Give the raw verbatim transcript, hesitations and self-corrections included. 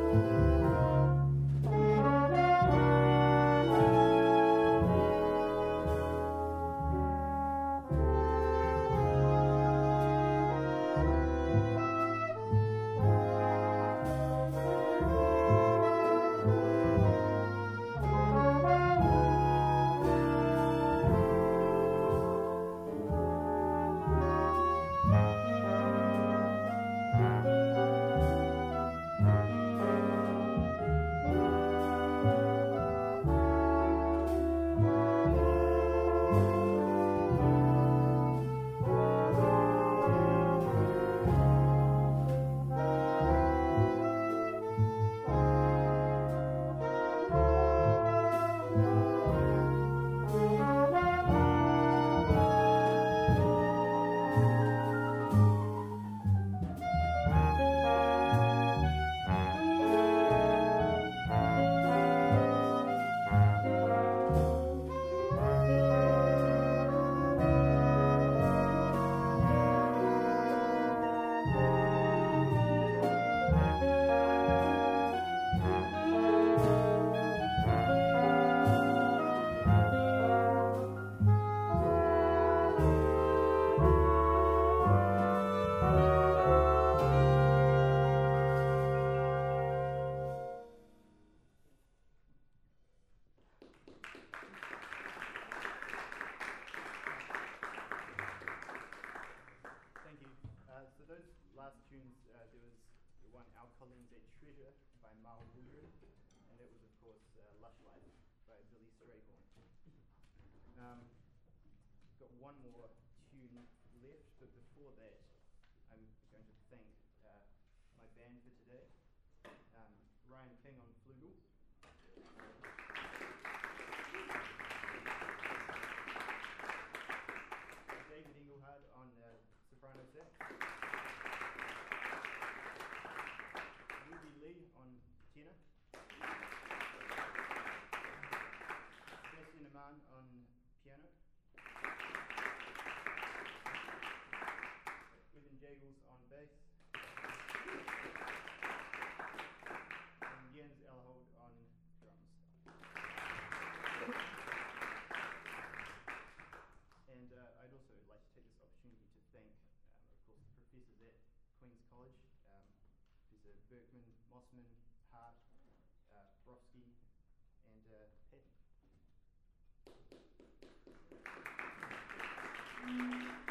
One more tune left, but before that, I'm going to thank uh, my band for today. Um, Ryan King on flugel. David Engelhard on uh, soprano sax. Ruby Lee on tenor. Sebastian Aman on piano. Jagels on bass, and Jens Elholt on drums. And uh, I'd also like to take this opportunity to thank, um, of course, the professors at Queen's College, um, Professor Berkman, Mossman, Hart, uh, Brofsky, and uh, Patton.